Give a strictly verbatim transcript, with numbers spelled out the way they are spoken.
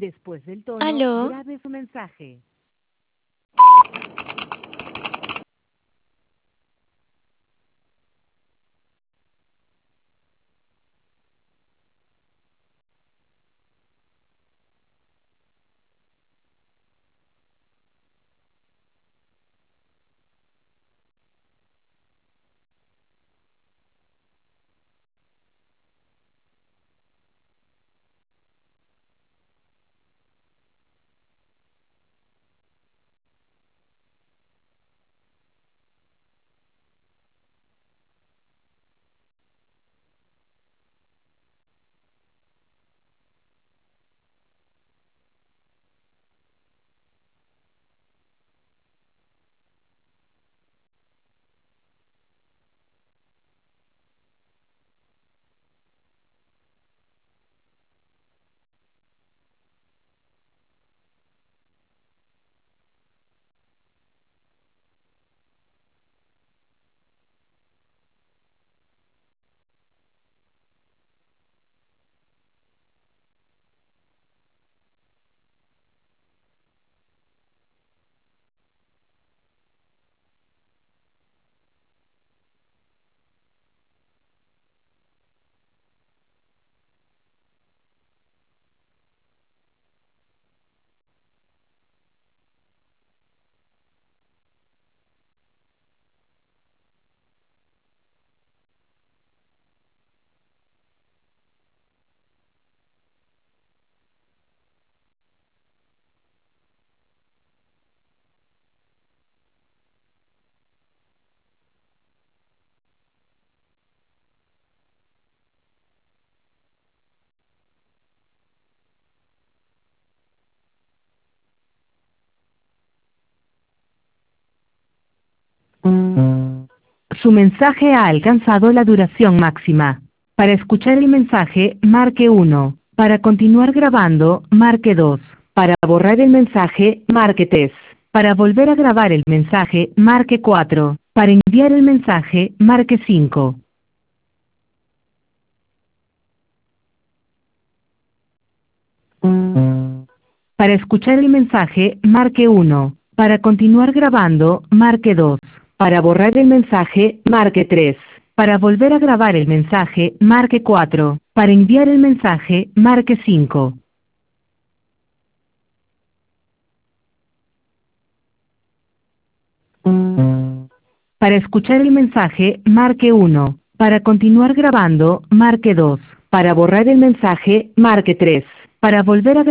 Después del tono, ¿Aló? grabe su mensaje. Su mensaje ha alcanzado la duración máxima. Para escuchar el mensaje, marque uno. Para continuar grabando, marque dos. Para borrar el mensaje, marque tres. Para volver a grabar el mensaje, marque cuatro. Para enviar el mensaje, marque cinco. Para escuchar el mensaje, marque uno. Para continuar grabando, marque dos. Para borrar el mensaje, marque tres. Para volver a grabar el mensaje, marque cuatro. Para enviar el mensaje, marque cinco. Para escuchar el mensaje, marque uno. Para continuar grabando, marque dos. Para borrar el mensaje, marque tres. Para volver a